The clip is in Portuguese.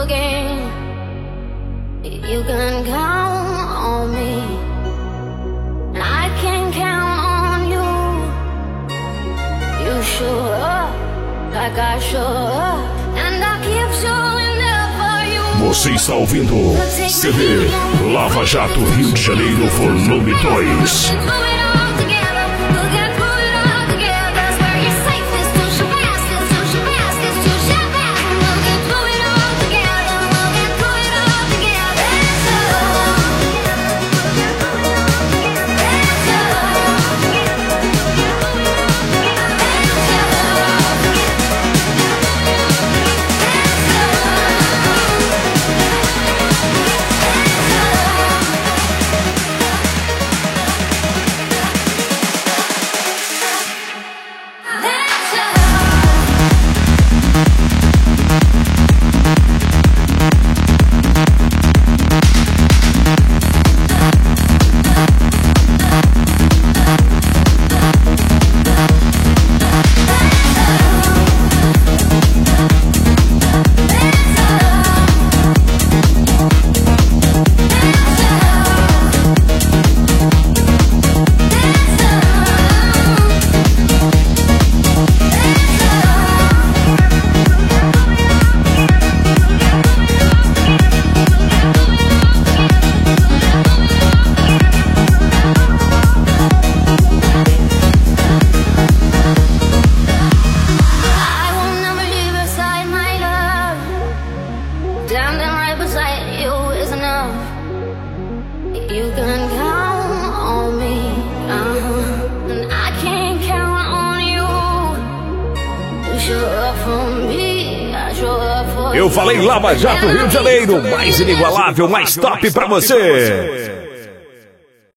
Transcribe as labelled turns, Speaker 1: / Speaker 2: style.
Speaker 1: again. You can count on me, and I can count on you. You show up like I show up, and I keep showing up for you.
Speaker 2: Você está ouvindo CD Lava Jato Rio de Janeiro Volume 2.
Speaker 3: Eu falei Lava Jato Rio de Janeiro, mais inigualável, mais top pra você.